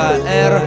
АР.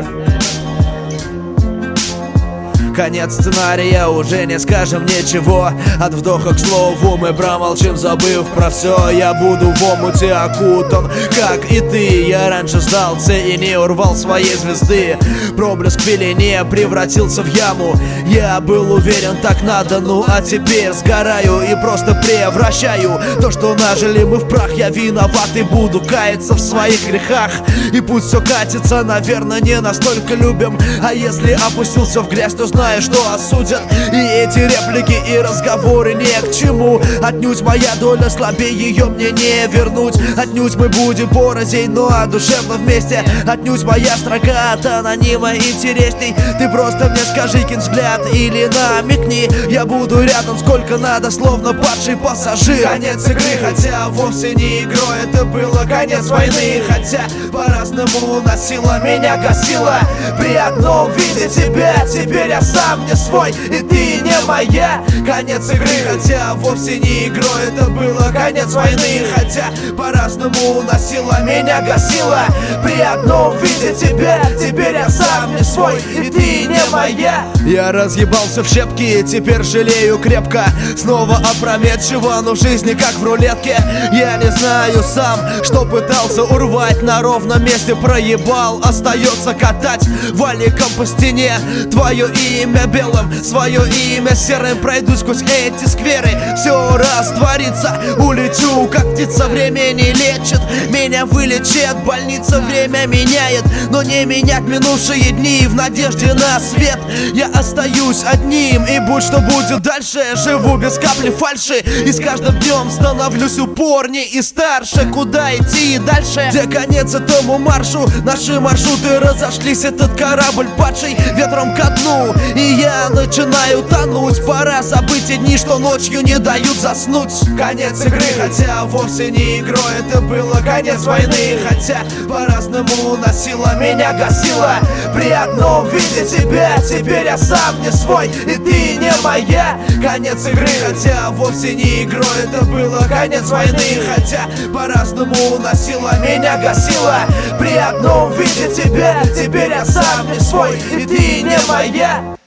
Конец сценария, уже не скажем ничего. От вдоха к слову мы промолчим, забыв про все. Я буду в омуте окутан, как и ты. Я раньше сдался и не урвал своей звезды. Проблеск в пелене превратился в яму. Я был уверен, так надо, ну а теперь сгораю и просто превращаю то, что нажили мы, в прах. Я виноват и буду каяться в своих грехах. И пусть все катится, наверное, не настолько любим. А если опустился в грязь, то знаю, что осудят. И эти реплики и разговоры не к чему. Отнюдь моя доля слабее, ее мне не вернуть. Отнюдь мы будем порознь, но душевно вместе. Отнюдь моя строка от анонима интересней. Ты просто мне скажи, кинь взгляд или намекни. Я буду рядом сколько надо, словно падший пассажир. Конец игры, хотя вовсе не игрой. Это было конец войны, хотя по-разному носила, меня гасила. При одном виде тебя, теперь я сам не свой, и ты не моя. Конец игры, хотя вовсе не игрой. Это было конец войны, хотя по-разному носила, меня гасила. При одном виде тебя, теперь я сам не свой, и ты не моя. Я разъебался в щепки, теперь жалею крепко. Снова опрометчиво, но в жизни как в рулетке. Я не знаю сам, что пытался урвать, на ровном месте проебал. Остается катать валиком по стене. Твое имя белым, свое имя серым. Пройду сквозь эти скверы, все растворится. Улечу, как птица, время не лечит. Меня вылечит, больница время меняет. Но не менять минувшие дни в надежде на свет. Я остаюсь одним, и будь что будет дальше. Живу без капли фальши, и с каждым днем становлюсь упорней и старше. Куда идти дальше? Где конец этому маршу? Наши маршруты разошлись, этот корабль падший ветром ко дну. И я начинаю тонуть. Пора забыть те дни, что ночью не дают заснуть. Конец игры, хотя вовсе не игрой. Это было конец войны, хотя по-разному носила, меня гасила. При одном виде тебя, теперь я сам не свой, и ты не моя. Конец игры, хотя вовсе не игрой. Это было конец войны, хотя по-разному носила, меня гасила. При одном виде тебя, теперь я сам не свой, и ты не моя.